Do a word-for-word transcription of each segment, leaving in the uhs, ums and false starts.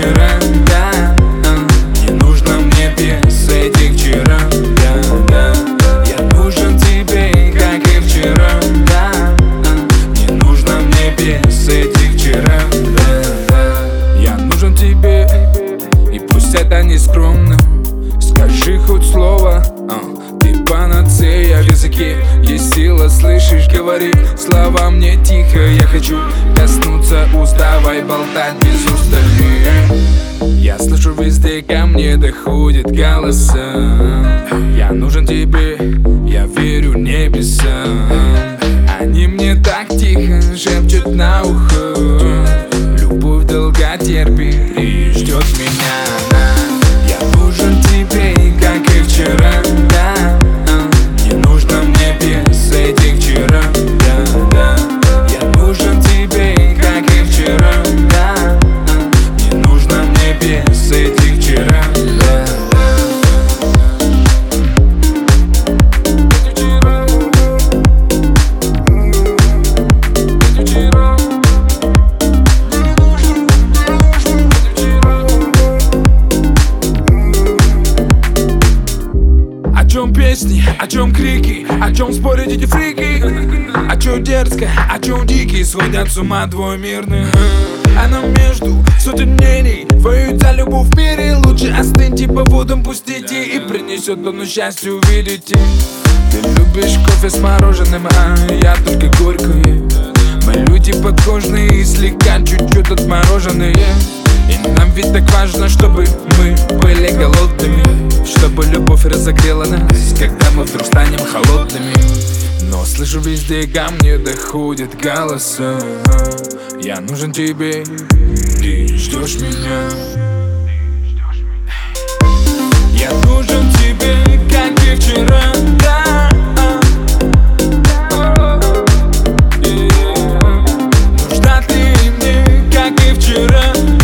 вчера, да. Не нужно мне без этих вчера, да, да. Я нужен тебе, как и вчера, да. Не нужно мне без этих вчера, да, да. Я нужен тебе, и пусть это не скромно. Скажи хоть слово, uh, ты панацея в языке. Есть сила, слышишь, говори слова мне тихо. Я хочу коснуться уст, давай болтать без устали. Я слышу везде, ко мне доходит голоса. Я нужен тебе, я верю небесам. Они мне так тихо шепчут на ухо. Любовь долго терпит и ждет меня. Я нужен тебе, как и вчера, да. Не нужно мне без этих вчера, да, да. Я нужен тебе, как и вчера, да. Не нужно мне без этих вчера, да. О чем песни, о чем крики, о чем спорят эти фрики, о чем дерзко, о чем дикий сводят с ума двоймирных. А нам между сотен мнений воюют за любовь в мире. Лучше остыньте, по водам пустите, и принесет он счастье, увидите. Ты любишь кофе с мороженым, а я только горькое. Мы люди подкожные и слегка чуть-чуть отмороженные. И нам ведь так важно, чтобы мы были голодными, чтобы любовь разогрела нас, когда мы вдруг станем холодными. Но слышу везде, ко мне доходят голоса. Я нужен тебе, ты ждешь меня. Я нужен тебе, как и вчера, да. Нужна ты мне, как и вчера.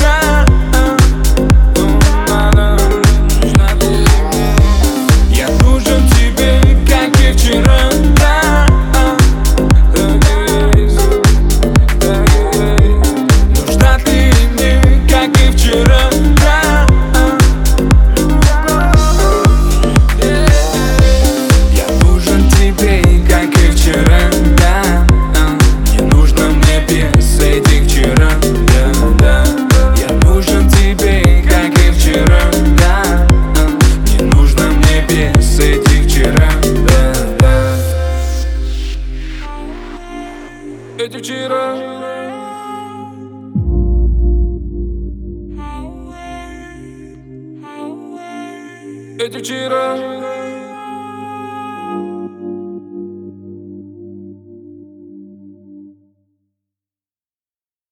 Эти вчера. Эти вчера.